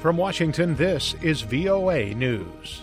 From Washington, this is VOA News.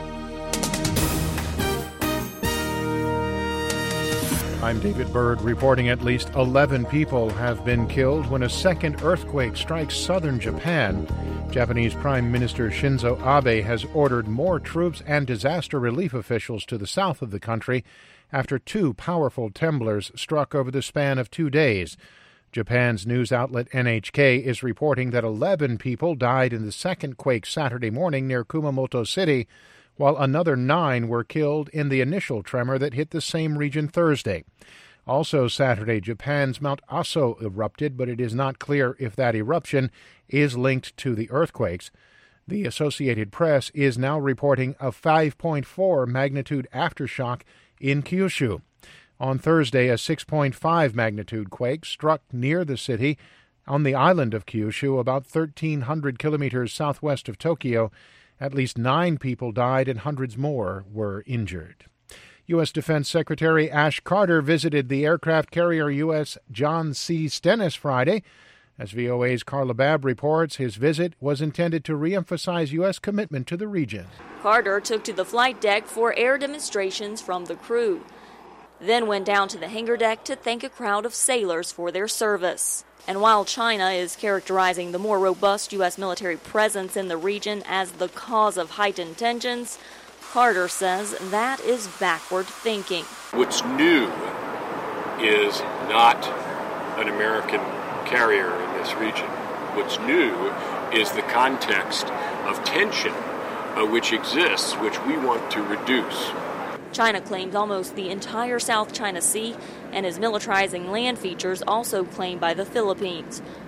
I'm David Byrd reporting at least 11 people have been killed when a second earthquake strikes southern Japan. Japanese Prime Minister Shinzo Abe has ordered more troops and disaster relief officials to the south of the country after two powerful tremblers struck over the span of 2 days. Japan's news outlet NHK is reporting that 11 people died in the second quake Saturday morning near Kumamoto City, while another 9 were killed in the initial tremor that hit the same region Thursday. Also Saturday, Japan's Mount Aso erupted, but it is not clear if that eruption is linked to the earthquakes. The Associated Press is now reporting a 5.4 magnitude aftershock in Kyushu. On Thursday, a 6.5 magnitude quake struck near the city on the island of Kyushu, about 1,300 kilometers southwest of Tokyo. At least 9 people died and hundreds more were injured. U.S. Defense Secretary Ash Carter visited the aircraft carrier U.S. John C. Stennis Friday. As VOA's Carla Babb reports, his visit was intended to reemphasize U.S. commitment to the region. Carter took to the flight deck for air demonstrations from the crew, then went down to the hangar deck to thank a crowd of sailors for their service. And while China is characterizing the more robust U.S. military presence in the region as the cause of heightened tensions, Carter says that is backward thinking. What's new is not an American carrier in this region. What's new is the context of tension which exists, which we want to reduce. China claimed almost the entire South China Sea and is militarizing land features also claimed by the Philippines.